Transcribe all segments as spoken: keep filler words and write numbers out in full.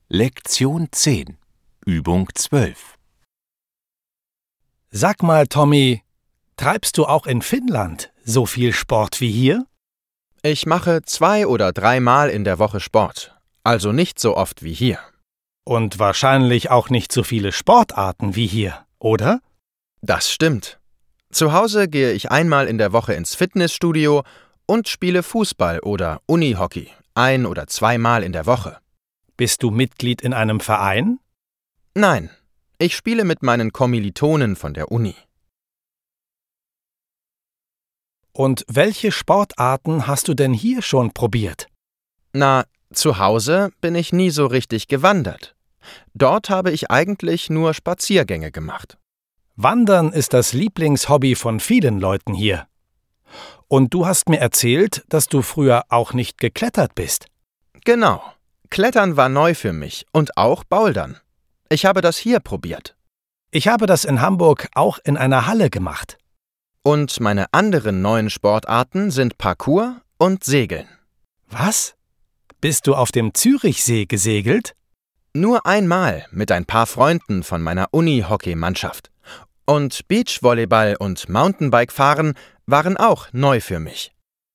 Lektion zehn, Übung zwölf. Sag mal, Tommy, treibst du auch in Finnland so viel Sport wie hier? Ich mache zwei oder dreimal in der Woche Sport, also nicht so oft wie hier. Und wahrscheinlich auch nicht so viele Sportarten wie hier, oder? Das stimmt. Zu Hause gehe ich einmal in der Woche ins Fitnessstudio und spiele Fußball oder Unihockey ein- oder zweimal in der Woche. Bist du Mitglied in einem Verein? Nein, ich spiele mit meinen Kommilitonen von der Uni. Und welche Sportarten hast du denn hier schon probiert? Na, zu Hause bin ich nie so richtig gewandert. Dort habe ich eigentlich nur Spaziergänge gemacht. Wandern ist das Lieblingshobby von vielen Leuten hier. Und du hast mir erzählt, dass du früher auch nicht geklettert bist. Genau. Klettern war neu für mich und auch Bouldern. Ich habe das hier probiert. Ich habe das in Hamburg auch in einer Halle gemacht. Und meine anderen neuen Sportarten sind Parkour und Segeln. Was? Bist du auf dem Zürichsee gesegelt? Nur einmal mit ein paar Freunden von meiner Uni-Hockey-Mannschaft. Und Beachvolleyball und Mountainbike-Fahren waren auch neu für mich.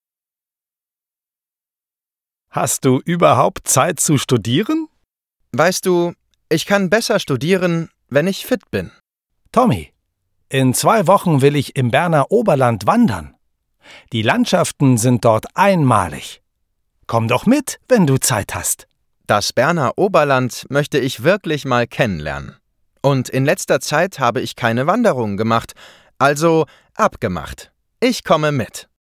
Hast du überhaupt Zeit zu studieren? Weißt du, ich kann besser studieren, wenn ich fit bin. Tommy, in zwei Wochen will ich im Berner Oberland wandern. Die Landschaften sind dort einmalig. Komm doch mit, wenn du Zeit hast. Das Berner Oberland möchte ich wirklich mal kennenlernen. Und in letzter Zeit habe ich keine Wanderungen gemacht, also abgemacht. Ich komme mit.